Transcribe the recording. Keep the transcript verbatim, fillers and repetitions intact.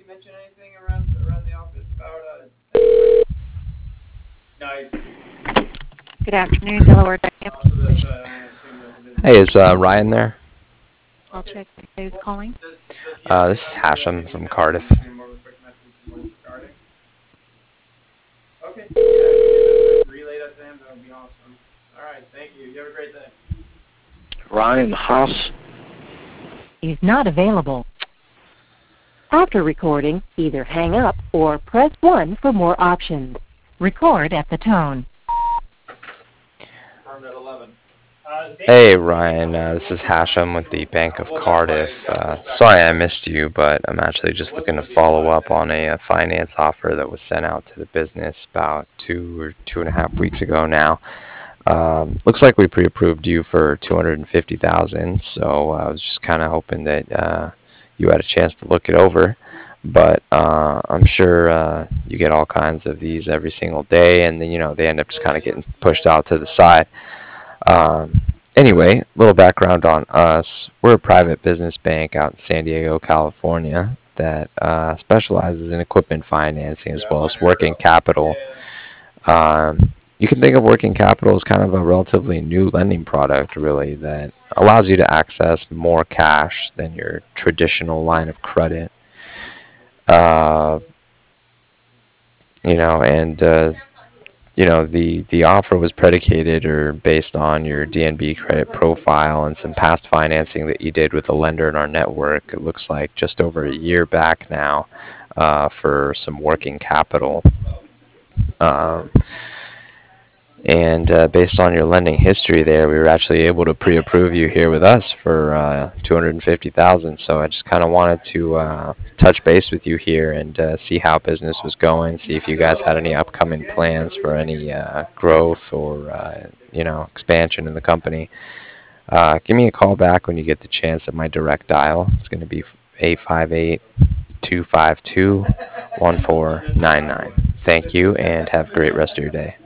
mention anything around around the office about uh? Nice. Good afternoon, Delaware Dynamics. Also, that, uh, I assume that the business. Hey, is uh, Ryan there? I'll check who's calling. Does, does he Uh, have this the, is uh, the Hashem name from email? Cardiff. Shoot him over a quick message and what it's regarding. Okay. Yeah, if you could relay that to him, that would be awesome. All right. Thank you. You have a great day. Ryan Haas. He's not available. After recording, either hang up or press one for more options. Record at the tone. Confirmed at eleven. Uh, Hey, Ryan. Uh, this is Hashem with the Bank of Cardiff. Uh, sorry I missed you, but I'm actually just looking to follow up on a, a finance offer that was sent out to the business about two or two and a half weeks ago now. Um, looks like we pre-approved you for two hundred fifty thousand dollars, so I was just kind of hoping that uh, you had a chance to look it over. But uh, I'm sure uh, you get all kinds of these every single day, and then you know they end up just kind of getting pushed out to the side. Um, anyway, a little background on us. We're a private business bank out in San Diego, California that uh, specializes in equipment financing as well as working capital. Um, you can think of working capital as kind of a relatively new lending product, really, that allows you to access more cash than your traditional line of credit. Uh, you know, and uh, you know the the offer was predicated or based on your D N B credit profile and some past financing that you did with a lender in our network. It looks like just over a year back now uh, for some working capital. Um, and uh, based on your lending history there, we were actually able to pre-approve you here with us for uh, two hundred fifty thousand dollars. So I just kind of wanted to uh, touch base with you here and uh, see how business was going, see if you guys had any upcoming plans for any uh, growth or uh, you know expansion in the company. Uh, give me a call back when you get the chance at my direct dial. It's going to be eight five eight, two five two, one four nine nine. Thank you and have a great rest of your day.